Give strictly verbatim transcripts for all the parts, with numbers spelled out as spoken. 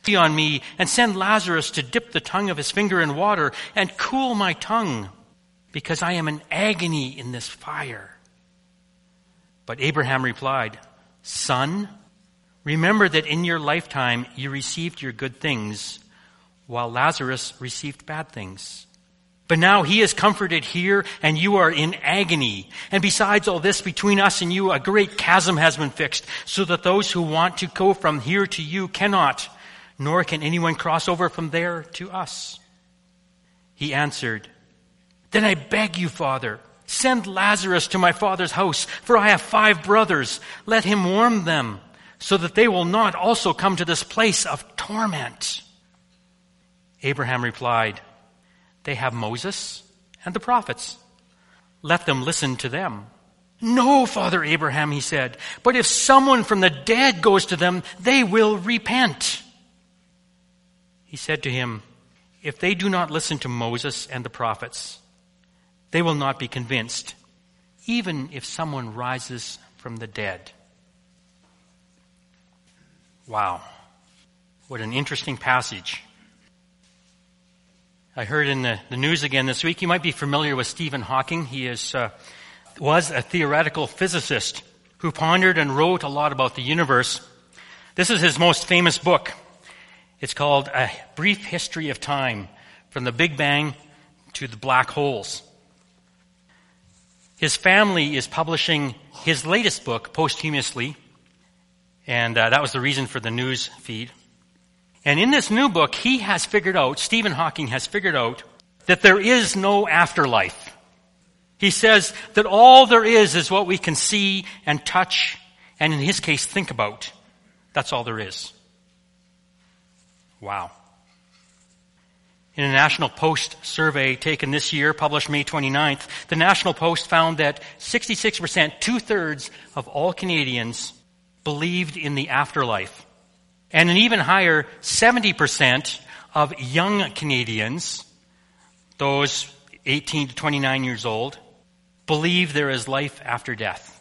on me and send Lazarus to dip the tongue of his finger in water and cool my tongue, because I am in agony in this fire." But Abraham replied, "Son, remember that in your lifetime you received your good things, while Lazarus received bad things. But now he is comforted here, and you are in agony. And besides all this, between us and you, a great chasm has been fixed, so that those who want to go from here to you cannot, nor can anyone cross over from there to us." He answered, "Then I beg you, Father, send Lazarus to my father's house, for I have five brothers. Let him warn them, so that they will not also come to this place of torment." Abraham replied, "They have Moses and the prophets. Let them listen to them." "No, Father Abraham," he said, "but if someone from the dead goes to them, they will repent." He said to him, "If they do not listen to Moses and the prophets, they will not be convinced, even if someone rises from the dead." Wow. What an interesting passage. I heard in the, the news again this week, you might be familiar with Stephen Hawking. He is uh, was a theoretical physicist who pondered and wrote a lot about the universe. This is his most famous book. It's called A Brief History of Time, from the Big Bang to the Black Holes. His family is publishing his latest book posthumously, and uh, that was the reason for the news feed. And in this new book, he has figured out, Stephen Hawking has figured out, that there is no afterlife. He says that all there is is what we can see and touch, and in his case, think about. That's all there is. Wow. In a National Post survey taken this year, published May twenty-ninth, the National Post found that sixty-six percent, two-thirds of all Canadians believed in the afterlife. And an even higher seventy percent of young Canadians, those eighteen to twenty-nine years old, believe there is life after death.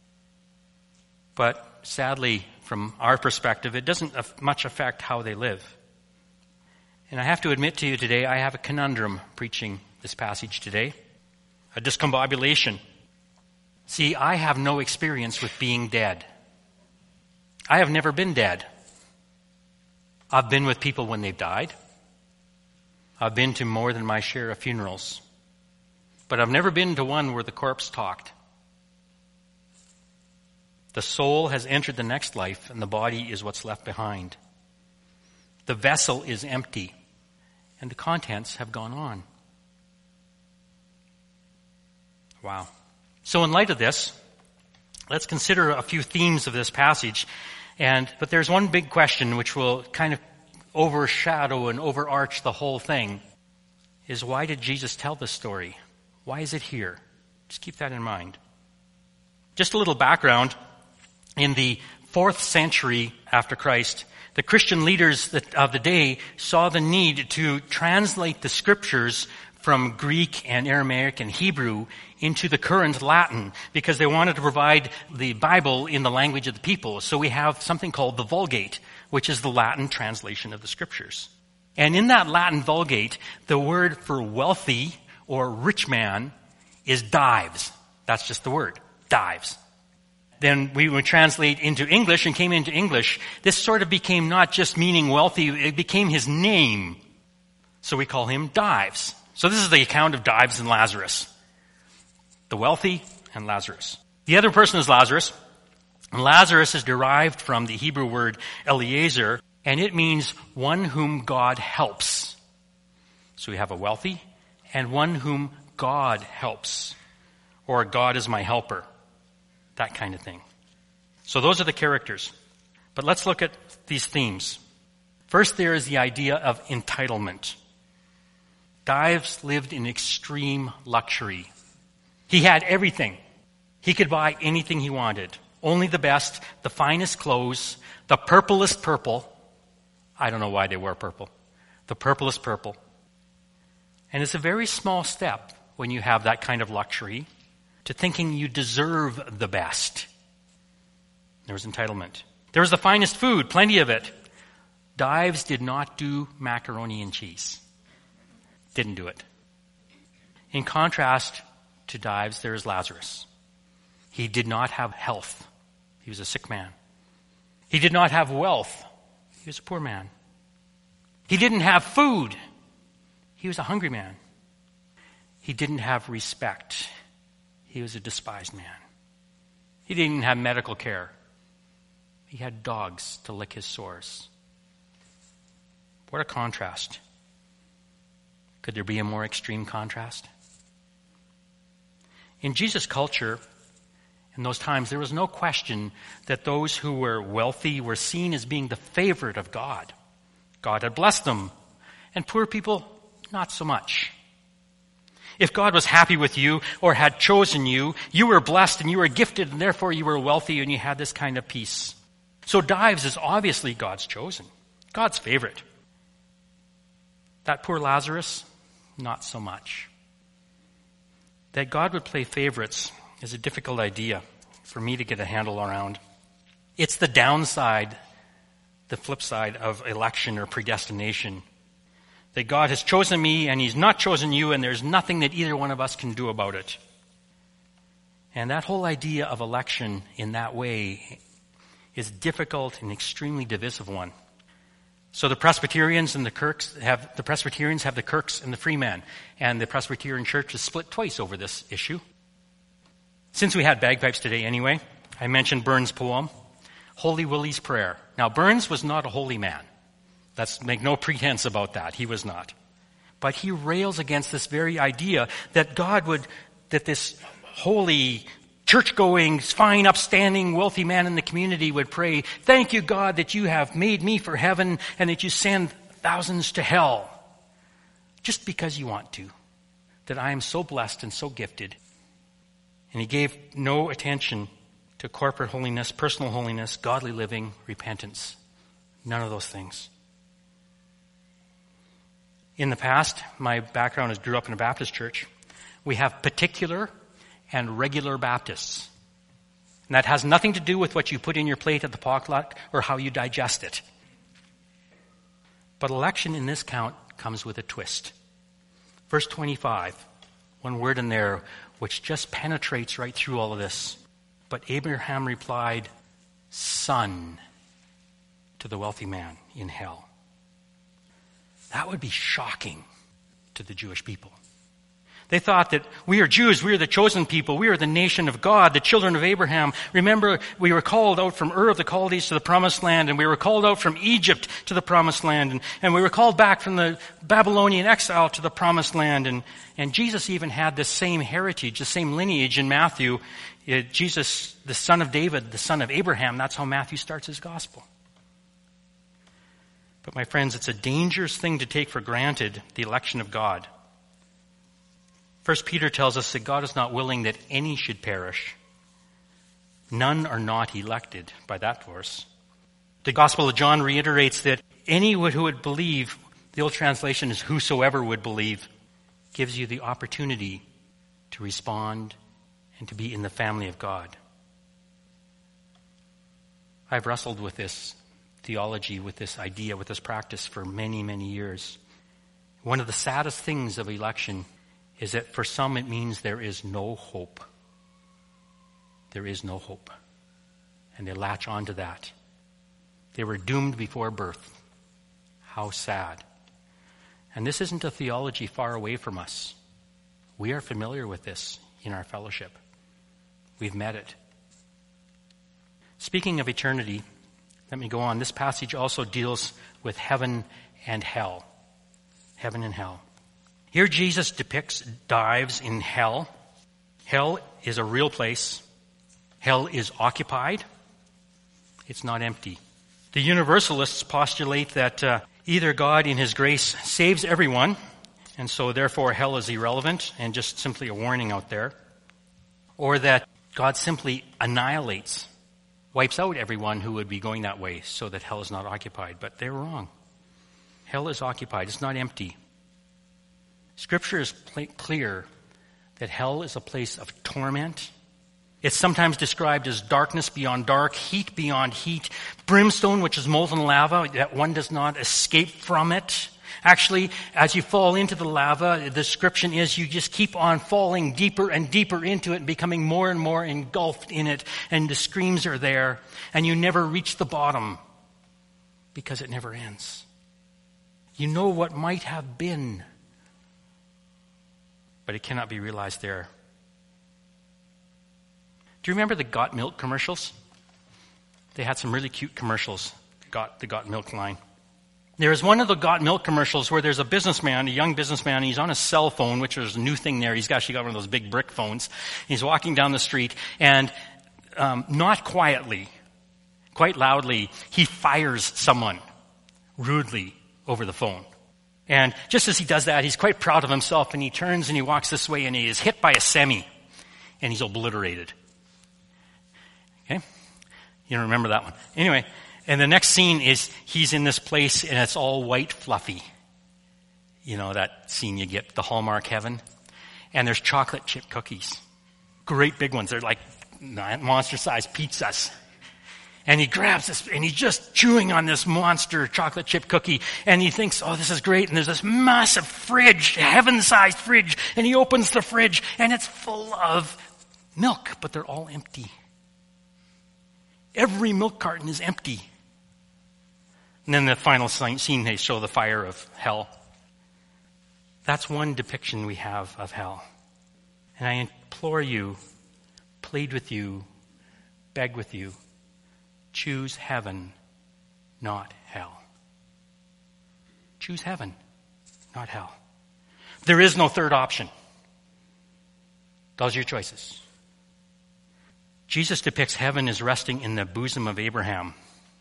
But sadly, from our perspective, it doesn't much affect how they live. And I have to admit to you today, I have a conundrum preaching this passage today, a discombobulation. See, I have no experience with being dead. I have never been dead. I've been with people when they've died. I've been to more than my share of funerals. But I've never been to one where the corpse talked. The soul has entered the next life, and the body is what's left behind. The vessel is empty, and the contents have gone on. Wow. So in light of this, let's consider a few themes of this passage. And but there's one big question which will kind of overshadow and overarch the whole thing, is why did Jesus tell this story? Why is it here? Just keep that in mind. Just a little background. In the fourth century after Christ, the Christian leaders of the day saw the need to translate the scriptures from Greek and Aramaic and Hebrew into the current Latin, because they wanted to provide the Bible in the language of the people. So we have something called the Vulgate, which is the Latin translation of the scriptures. And in that Latin Vulgate, the word for wealthy or rich man is dives. That's just the word, dives. Then we would translate into English and came into English. This sort of became not just meaning wealthy, it became his name. So we call him Dives. So this is the account of Dives and Lazarus. The wealthy and Lazarus. The other person is Lazarus. And Lazarus is derived from the Hebrew word Eliezer, and it means one whom God helps. So we have a wealthy and one whom God helps. Or God is my helper. That kind of thing. So those are the characters. But let's look at these themes. First, there is the idea of entitlement. Dives lived in extreme luxury. He had everything. He could buy anything he wanted. Only the best, the finest clothes, the purplest purple. I don't know why they wear purple. The purplest purple. And it's a very small step when you have that kind of luxury to thinking you deserve the best. There was entitlement. There was the finest food, plenty of it. Dives did not do macaroni and cheese. Didn't do it. In contrast to Dives, there is Lazarus. He did not have health. He was a sick man. He did not have wealth. He was a poor man. He didn't have food. He was a hungry man. He didn't have respect. He was a despised man. He didn't have medical care. He had dogs to lick his sores. What a contrast. Could there be a more extreme contrast? In Jesus' culture, in those times, there was no question that those who were wealthy were seen as being the favorite of God. God had blessed them, and poor people, not so much. If God was happy with you or had chosen you, you were blessed and you were gifted, and therefore you were wealthy and you had this kind of peace. So Dives is obviously God's chosen, God's favorite. That poor Lazarus, not so much. That God would play favorites is a difficult idea for me to get a handle around. It's the downside, the flip side of election or predestination. That God has chosen me and he's not chosen you, and there's nothing that either one of us can do about it. And that whole idea of election in that way is difficult and extremely divisive one. So the Presbyterians and the Kirks have, the Presbyterians have the Kirks and the Freemen, and the Presbyterian Church is split twice over this issue. Since we had bagpipes today anyway, I mentioned Burns' poem, Holy Willie's Prayer. Now, Burns was not a holy man. Let's make no pretense about that. He was not. But he rails against this very idea that God would, that this holy, church-going, fine, upstanding, wealthy man in the community would pray, thank you, God, that you have made me for heaven and that you send thousands to hell. Just because you want to. That I am so blessed and so gifted. And he gave no attention to corporate holiness, personal holiness, godly living, repentance. None of those things. In the past, my background is grew up in a Baptist church. We have particular and regular Baptists. And that has nothing to do with what you put in your plate at the potluck or how you digest it. But election in this count comes with a twist. Verse twenty-five, one word in there which just penetrates right through all of this. But Abraham replied, son, to the wealthy man in hell. That would be shocking to the Jewish people. They thought that we are Jews, we are the chosen people, we are the nation of God, the children of Abraham. Remember, we were called out from Ur of the Chaldees to the promised land, and we were called out from Egypt to the promised land, and, and we were called back from the Babylonian exile to the promised land. And, and Jesus even had the same heritage, the same lineage in Matthew. It, Jesus, the son of David, the son of Abraham, that's how Matthew starts his gospel. But my friends, it's a dangerous thing to take for granted the election of God. First Peter tells us that God is not willing that any should perish. None are not elected by that verse. The Gospel of John reiterates that any who would believe, the old translation is whosoever would believe, gives you the opportunity to respond and to be in the family of God. I've wrestled with this theology, with this idea, with this practice for many, many years. One of the saddest things of election is that for some it means there is no hope. There is no hope. And they latch onto that. They were doomed before birth. How sad. And this isn't a theology far away from us. We are familiar with this in our fellowship. We've met it. Speaking of eternity, let me go on. This passage also deals with heaven and hell. Heaven and hell. Here Jesus depicts dives in hell. Hell is a real place. Hell is occupied. It's not empty. The universalists postulate that uh, either God in his grace saves everyone, and so therefore hell is irrelevant and just simply a warning out there, or that God simply annihilates, wipes out everyone who would be going that way so that hell is not occupied. But they're wrong. Hell is occupied. It's not empty. Scripture is clear that hell is a place of torment It's sometimes described as darkness beyond dark, heat beyond heat, brimstone, which is molten lava, that one does not escape from it. Actually, as you fall into the lava, the description is you just keep on falling deeper and deeper into it and becoming more and more engulfed in it, and the screams are there, and you never reach the bottom because it never ends. You know what might have been, but it cannot be realized there. Do you remember the Got Milk commercials? They had some really cute commercials, got the Got Milk line. There is one of the Got Milk commercials where there's a businessman, a young businessman, and he's on a cell phone, which is a new thing there. He's actually got one of those big brick phones. He's walking down the street, and um, not quietly, quite loudly, he fires someone rudely over the phone. And just as he does that, he's quite proud of himself, and he turns and he walks this way, and he is hit by a semi, and he's obliterated. Okay? You don't remember that one. Anyway, and the next scene is he's in this place and it's all white fluffy. You know, that scene you get, the Hallmark heaven. And there's chocolate chip cookies. Great big ones. They're like monster-sized pizzas. And he grabs this and he's just chewing on this monster chocolate chip cookie. And he thinks, oh, this is great. And there's this massive fridge, heaven-sized fridge. And he opens the fridge and it's full of milk, but they're all empty. Every milk carton is empty. And then the final scene, they show the fire of hell. That's one depiction we have of hell. And I implore you, plead with you, beg with you, choose heaven, not hell. Choose heaven, not hell. There is no third option. Those are your choices. Jesus depicts heaven as resting in the bosom of Abraham.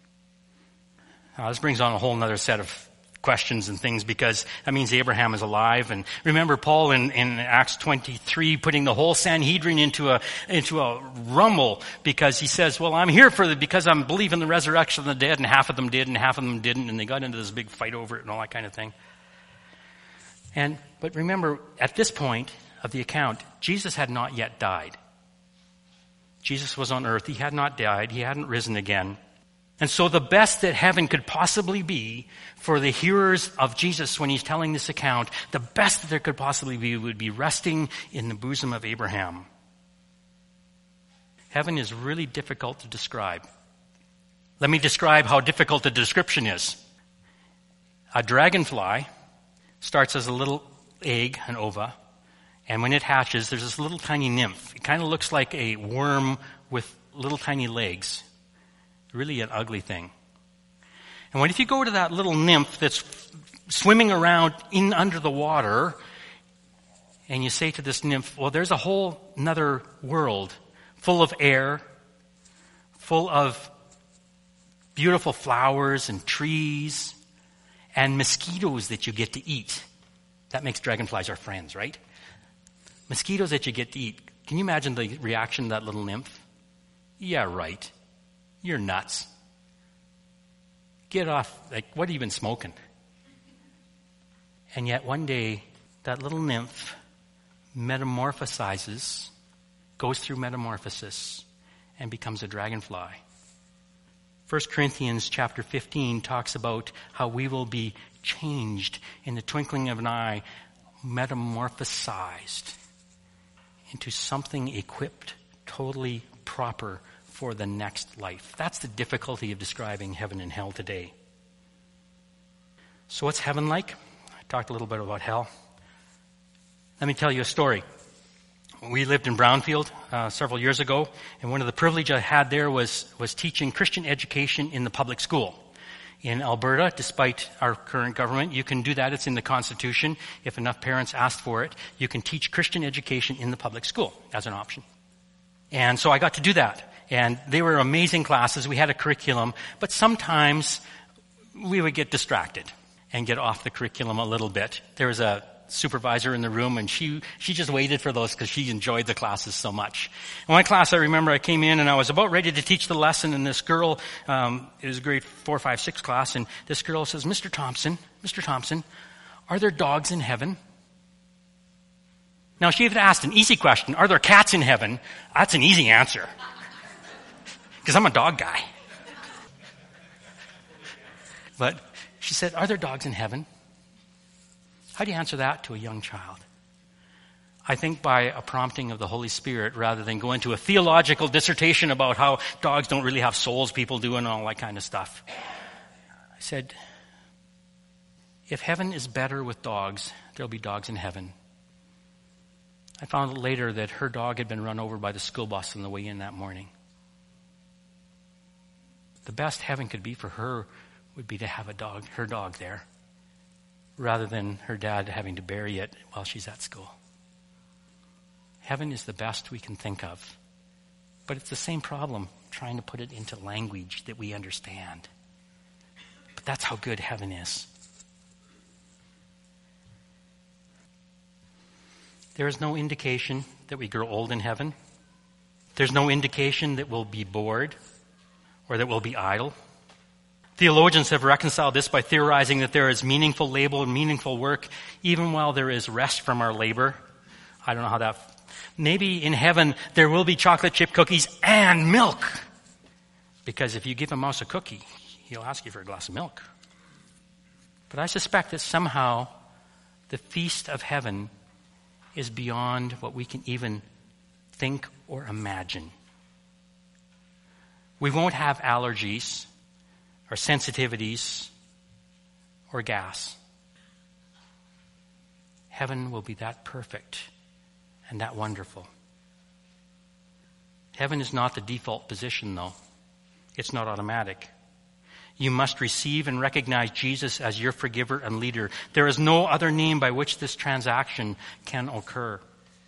Now, this brings on a whole other set of questions and things, because that means Abraham is alive. And remember Paul in, in Acts twenty-three putting the whole Sanhedrin into a into a rumble, because he says, well, I'm here for the because I'm believing the resurrection of the dead, and half of them did and half of them didn't, and they got into this big fight over it and all that kind of thing. And but remember, at this point of the account, Jesus had not yet died. Jesus was on earth. He had not died. He hadn't risen again. And so the best that heaven could possibly be for the hearers of Jesus when he's telling this account, the best that there could possibly be would be resting in the bosom of Abraham. Heaven is really difficult to describe. Let me describe how difficult the description is. A dragonfly starts as a little egg, an ova, and when it hatches, there's this little tiny nymph. It kind of looks like a worm with little tiny legs. Really an ugly thing. And what if you go to that little nymph that's swimming around in under the water, and you say to this nymph, well, there's a whole another world full of air, full of beautiful flowers and trees and mosquitoes that you get to eat. That makes dragonflies our friends, right? Mosquitoes that you get to eat. Can you imagine the reaction of that little nymph? Yeah, right. You're nuts. Get off. Like, what have you been smoking? And yet one day, that little nymph metamorphosizes, goes through metamorphosis, and becomes a dragonfly. First Corinthians chapter fifteen talks about how we will be changed in the twinkling of an eye, metamorphosized into something equipped, totally proper for the next life. That's the difficulty of describing heaven and hell today. So what's heaven like? I talked a little bit about hell. Let me tell you a story. We lived in Brownfield uh, several years ago, and one of the privileges I had there was, was teaching Christian education in the public school. In Alberta, despite our current government, you can do that. It's in the Constitution. If enough parents ask for it, you can teach Christian education in the public school as an option. And so I got to do that. And they were amazing classes. We had a curriculum, but sometimes we would get distracted and get off the curriculum a little bit. There was a supervisor in the room, and she she just waited for those because she enjoyed the classes so much. In one class, I remember I came in and I was about ready to teach the lesson, and this girl, um, it was a grade four, five, six class, and this girl says, Mister Thompson, Mister Thompson, are there dogs in heaven? Now, she even asked an easy question. Are there cats in heaven? That's an easy answer. Because I'm a dog guy. But she said, are there dogs in heaven? How do you answer that to a young child? I think by a prompting of the Holy Spirit rather than go into a theological dissertation about how dogs don't really have souls, people do, and all that kind of stuff. I said, if heaven is better with dogs, there'll be dogs in heaven. I found out later that her dog had been run over by the school bus on the way in that morning. The best heaven could be for her would be to have a dog, her dog there, rather than her dad having to bury it while she's at school. Heaven is the best we can think of. But it's the same problem, trying to put it into language that we understand. But that's how good heaven is. There is no indication that we grow old in heaven. There's no indication that we'll be bored or that we'll be idle. Theologians have reconciled this by theorizing that there is meaningful labor and meaningful work even while there is rest from our labor. I don't know how that... Maybe in heaven there will be chocolate chip cookies and milk. Because if you give a mouse a cookie, he'll ask you for a glass of milk. But I suspect that somehow the feast of heaven is beyond what we can even think or imagine. We won't have allergies or sensitivities or gas. Heaven will be that perfect and that wonderful. Heaven is not the default position, though. It's not automatic. You must receive and recognize Jesus as your forgiver and leader. There is no other name by which this transaction can occur.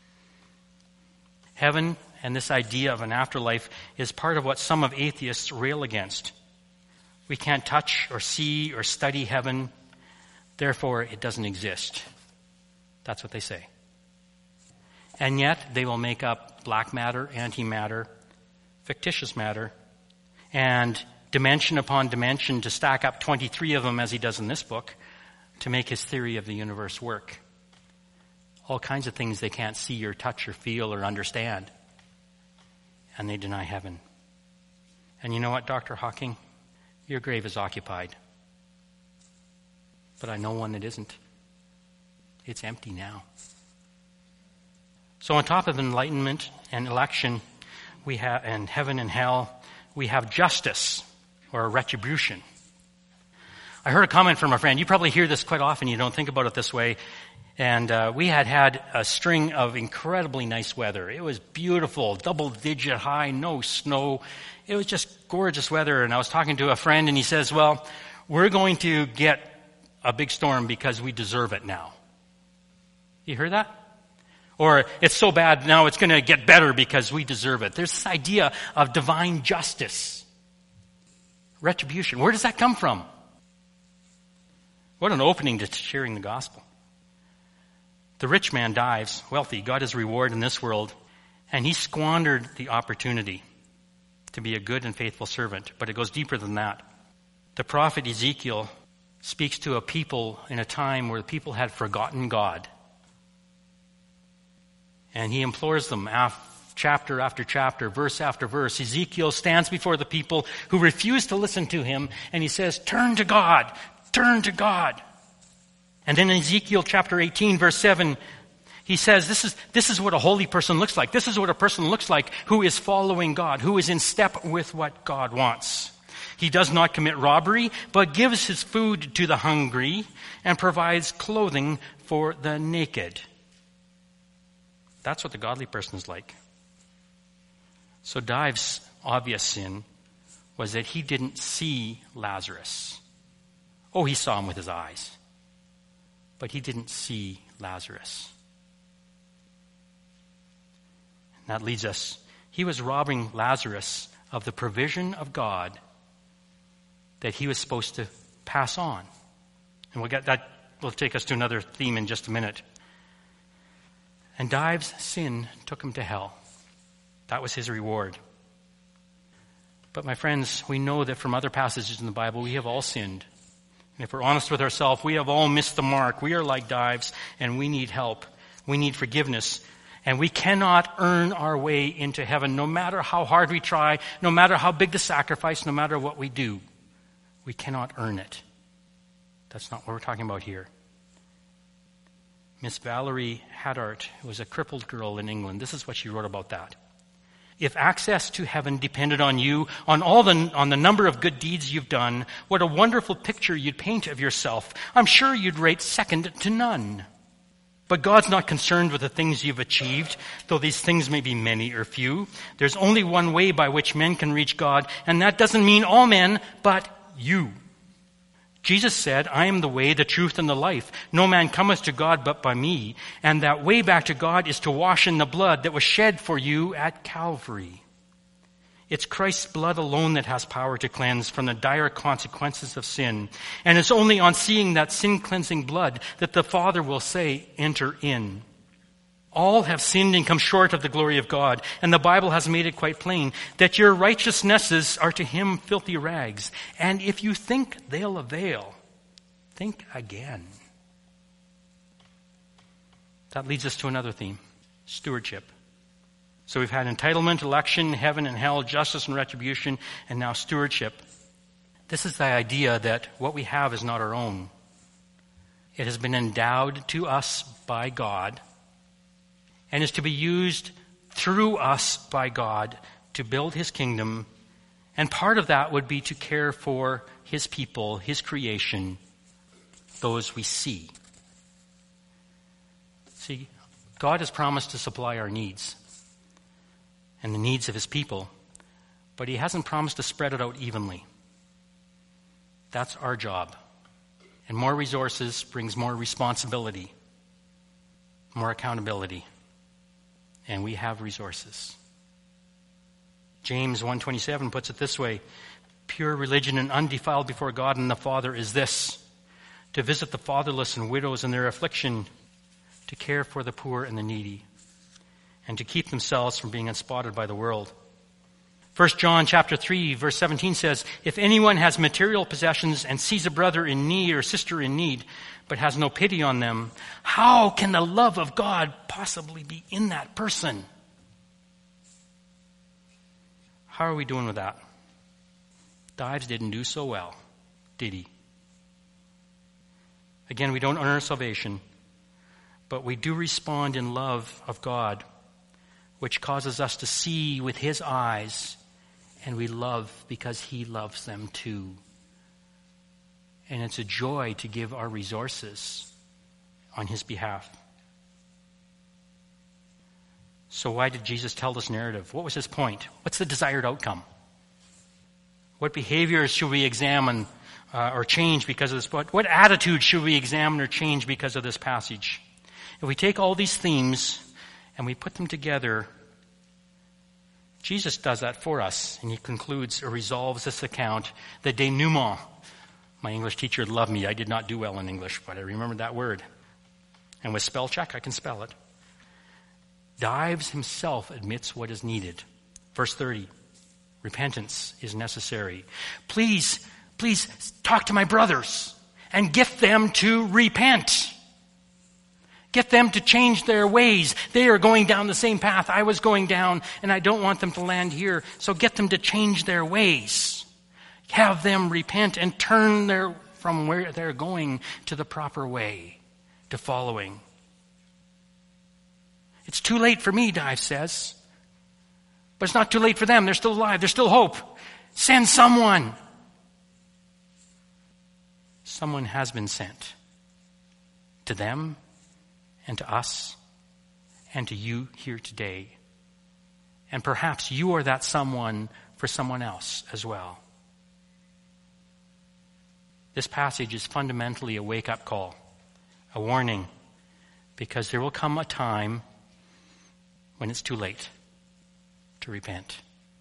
Heaven and this idea of an afterlife is part of what some of atheists rail against. We can't touch or see or study heaven, therefore it doesn't exist. That's what they say. And yet they will make up black matter, antimatter, fictitious matter, and dimension upon dimension to stack up twenty-three of them, as he does in this book, to make his theory of the universe work. All kinds of things they can't see or touch or feel or understand. And they deny heaven. And you know what, Doctor Hawking? Your grave is occupied. But I know one that isn't. It's empty now. So on top of enlightenment and election, we have, and heaven and hell, we have justice or retribution. I heard a comment from a friend. You probably hear this quite often. You don't think about it this way. And uh, we had had a string of incredibly nice weather. It was beautiful, double-digit high, no snow. It was just gorgeous weather. And I was talking to a friend, and he says, well, we're going to get a big storm because we deserve it now. You heard that? Or it's so bad now it's going to get better because we deserve it. There's this idea of divine justice. Retribution. Where does that come from? What an opening to sharing the gospel. The rich man dies, wealthy, got his reward in this world, and he squandered the opportunity to be a good and faithful servant. But it goes deeper than that. The prophet Ezekiel speaks to a people in a time where the people had forgotten God. And he implores them, chapter after chapter, verse after verse. Ezekiel stands before the people who refuse to listen to him, and he says, turn to God, turn to God. And then in Ezekiel chapter eighteen, verse seven, he says, this is, this is what a holy person looks like. This is what a person looks like who is following God, who is in step with what God wants. He does not commit robbery, but gives his food to the hungry and provides clothing for the naked. That's what the godly person is like. So Dives' obvious sin was that he didn't see Lazarus. Oh, he saw him with his eyes. But he didn't see Lazarus. And that leads us, he was robbing Lazarus of the provision of God that he was supposed to pass on. And we'll get that will take us to another theme in just a minute. And Dives' sin took him to hell. That was his reward. But my friends, we know that from other passages in the Bible, we have all sinned. And if we're honest with ourselves, we have all missed the mark. We are like Dives, and we need help. We need forgiveness. And we cannot earn our way into heaven, no matter how hard we try, no matter how big the sacrifice, no matter what we do. We cannot earn it. That's not what we're talking about here. Miss Valerie Haddart, who was a crippled girl in England, this is what she wrote about that. If access to heaven depended on you, on all the, on the number of good deeds you've done, what a wonderful picture you'd paint of yourself. I'm sure you'd rate second to none. But God's not concerned with the things you've achieved, though these things may be many or few. There's only one way by which men can reach God, and that doesn't mean all men, but you. Jesus said, I am the way, the truth, and the life. No man cometh to God but by me. And that way back to God is to wash in the blood that was shed for you at Calvary. It's Christ's blood alone that has power to cleanse from the dire consequences of sin. And it's only on seeing that sin-cleansing blood that the Father will say, enter in. All have sinned and come short of the glory of God. And the Bible has made it quite plain that your righteousnesses are to him filthy rags. And if you think they'll avail, think again. That leads us to another theme, stewardship. So we've had entitlement, election, heaven and hell, justice and retribution, and now stewardship. This is the idea that what we have is not our own. It has been endowed to us by God and is to be used through us by God to build his kingdom. And part of that would be to care for his people, his creation, those we see. See, God has promised to supply our needs and the needs of his people, but he hasn't promised to spread it out evenly. That's our job. And more resources brings more responsibility, more accountability. And we have resources. James one twenty-seven puts it this way, pure religion and undefiled before God and the Father is this, to visit the fatherless and widows in their affliction, to care for the poor and the needy, and to keep themselves from being unspotted by the world. First John chapter three, verse seventeen says, if anyone has material possessions and sees a brother in need or sister in need, but has no pity on them, how can the love of God possibly be in that person? How are we doing with that? Dives didn't do so well, did he? Again, we don't earn our salvation, but we do respond in love of God, which causes us to see with his eyes, and we love because he loves them too. And it's a joy to give our resources on his behalf. So why did Jesus tell this narrative? What was his point? What's the desired outcome? What behaviors should we examine uh, or change because of this? What, what attitude should we examine or change because of this passage? If we take all these themes and we put them together, Jesus does that for us, and he concludes or resolves this account, the denouement. My English teacher loved me. I did not do well in English, but I remembered that word. And with spell check, I can spell it. Dives himself admits what is needed. Verse thirty, repentance is necessary. Please, please talk to my brothers and get them to repent. Get them to change their ways. They are going down the same path I was going down, and I don't want them to land here. So get them to change their ways. Have them repent and turn their, from where they're going to the proper way, to following. It's too late for me, Dive says. But it's not too late for them. They're still alive. There's still hope. Send someone. Someone has been sent to them and to us and to you here today. And perhaps you are that someone for someone else as well. This passage is fundamentally a wake-up call, a warning, because there will come a time when it's too late to repent.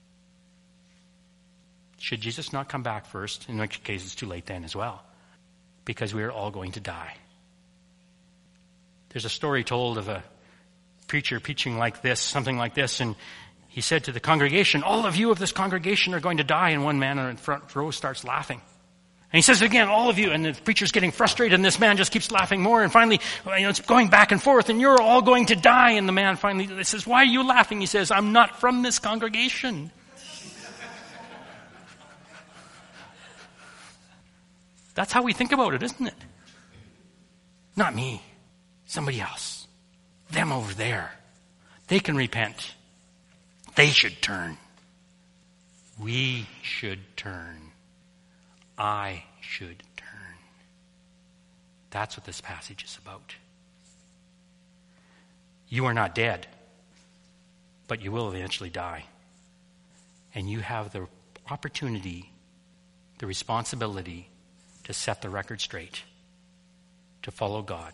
Should Jesus not come back first, in which case it's too late then as well, because we are all going to die. There's a story told of a preacher preaching like this, something like this, and he said to the congregation, all of you of this congregation are going to die, and one man in the front row starts laughing. And he says it again, all of you, and the preacher's getting frustrated, and this man just keeps laughing more, and finally, you know, it's going back and forth, and you're all going to die. And the man finally says, why are you laughing? He says, I'm not from this congregation. That's how we think about it, isn't it? Not me. Somebody else. Them over there. They can repent. They should turn. We should turn. I should turn. That's what this passage is about. You are not dead, but you will eventually die. And you have the opportunity, the responsibility to set the record straight, to follow God.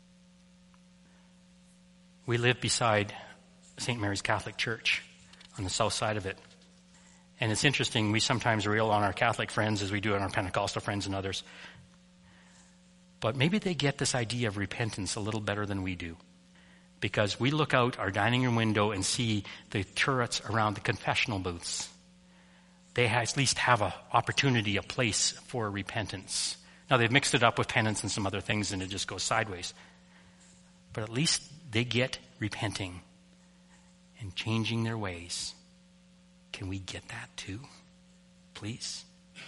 We live beside Saint Mary's Catholic Church on the south side of it. And it's interesting, we sometimes rail on our Catholic friends as we do on our Pentecostal friends and others. But maybe they get this idea of repentance a little better than we do. Because we look out our dining room window and see the turrets around the confessional booths. They at least have an opportunity, a place for repentance. Now they've mixed it up with penance and some other things and it just goes sideways. But at least they get repenting and changing their ways. Can we get that too? Please?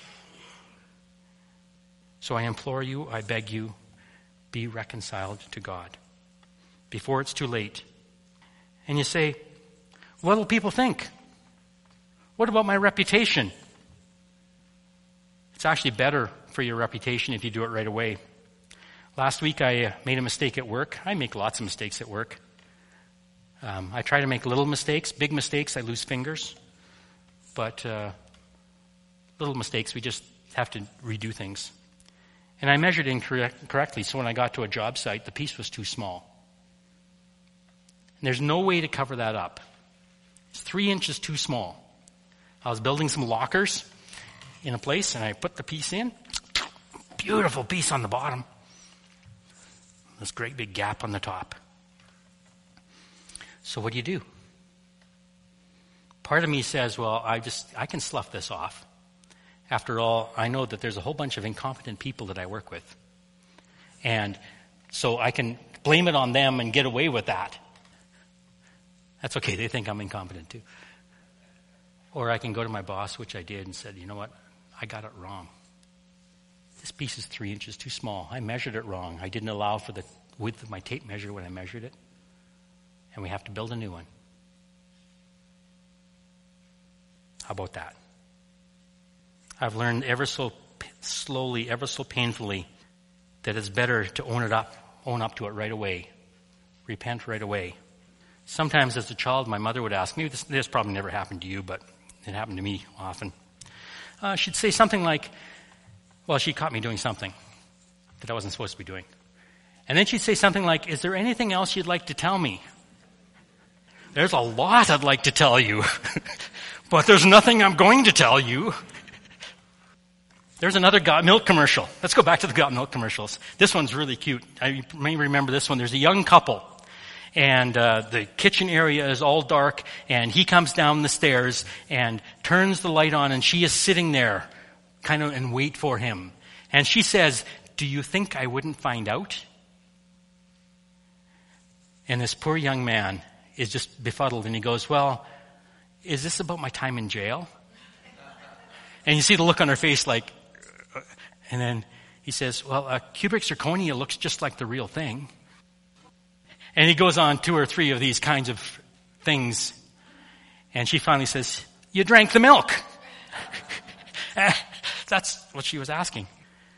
So I implore you, I beg you, be reconciled to God before it's too late. And you say, what will people think? What about my reputation? It's actually better for your reputation if you do it right away. Last week I made a mistake at work. I make lots of mistakes at work. Um, I try to make little mistakes. Big mistakes, I lose fingers. But uh, little mistakes, we just have to redo things. And I measured incorrect, correctly, so when I got to a job site, the piece was too small. And there's no way to cover that up. It's three inches too small. I was building some lockers in a place, and I put the piece in. Beautiful piece on the bottom. This great big gap on the top. So what do you do? Part of me says, well, I just, I can slough this off. After all, I know that there's a whole bunch of incompetent people that I work with. And so I can blame it on them and get away with that. That's okay, they think I'm incompetent too. Or I can go to my boss, which I did, and said, you know what, I got it wrong. This piece is three inches too small. I measured it wrong. I didn't allow for the width of my tape measure when I measured it. And we have to build a new one. How about that? I've learned ever so p- slowly, ever so painfully, that it's better to own it up, own up to it right away. Repent right away. Sometimes as a child, my mother would ask me, this, this probably never happened to you, but it happened to me often. Uh, she'd say something like, well, she caught me doing something that I wasn't supposed to be doing. And then she'd say something like, is there anything else you'd like to tell me? There's a lot I'd like to tell you, but there's nothing I'm going to tell you. There's another Got Milk commercial. Let's go back to the Got Milk commercials. This one's really cute. I may remember this one. There's a young couple, and uh, the kitchen area is all dark, and he comes down the stairs and turns the light on, and she is sitting there kind of and wait for him. And she says, do you think I wouldn't find out? And this poor young man is just befuddled, and he goes, well, is this about my time in jail? And you see the look on her face like, uh, and then he says, well, uh, cubic zirconia looks just like the real thing. And he goes on two or three of these kinds of things. And she finally says, you drank the milk. That's what she was asking.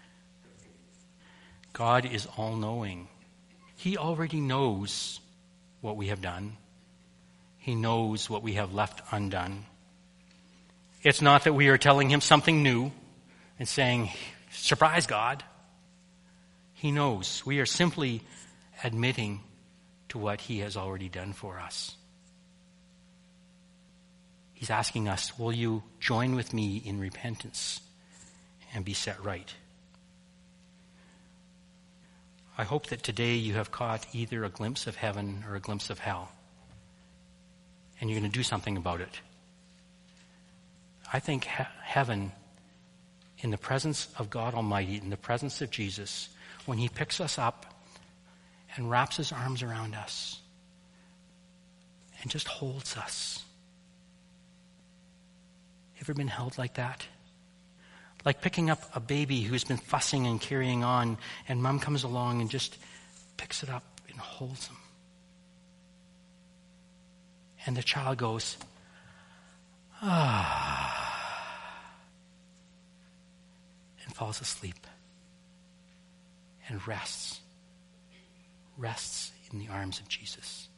God is all-knowing. He already knows what we have done. He knows what we have left undone. It's not that we are telling him something new and saying, surprise God. He knows. We are simply admitting to what he has already done for us. He's asking us, will you join with me in repentance and be set right? I hope that today you have caught either a glimpse of heaven or a glimpse of hell. And you're going to do something about it. I think he- heaven in the presence of God Almighty, in the presence of Jesus, when he picks us up and wraps his arms around us and just holds us. Ever been held like that? Like picking up a baby who's been fussing and carrying on, and mom comes along and just picks it up and holds him. And the child goes, ah, and falls asleep and rests, rests in the arms of Jesus.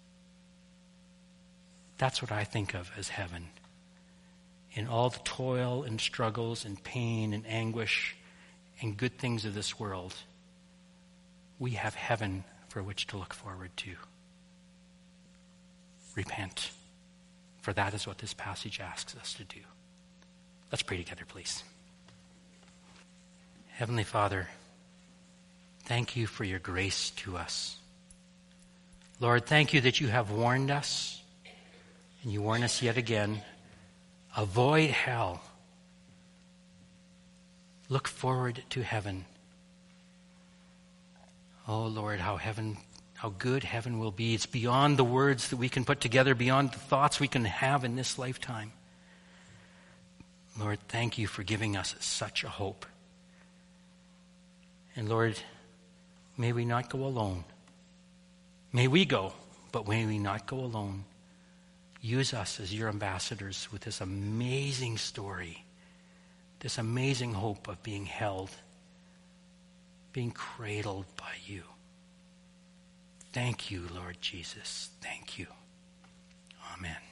That's what I think of as heaven. In all the toil and struggles and pain and anguish and good things of this world, we have heaven for which to look forward to. Repent, for that is what this passage asks us to do. Let's pray together, please. Heavenly Father, thank you for your grace to us. Lord, thank you that you have warned us, and you warn us yet again. Avoid hell. Look forward to heaven. Oh Lord, how heaven, how good heaven will be. It's beyond the words that we can put together, beyond the thoughts we can have in this lifetime. Lord, thank you for giving us such a hope. And Lord, may we not go alone. May we go, but may we not go alone. Use us as your ambassadors with this amazing story, this amazing hope of being held, being cradled by you. Thank you, Lord Jesus. Thank you. Amen.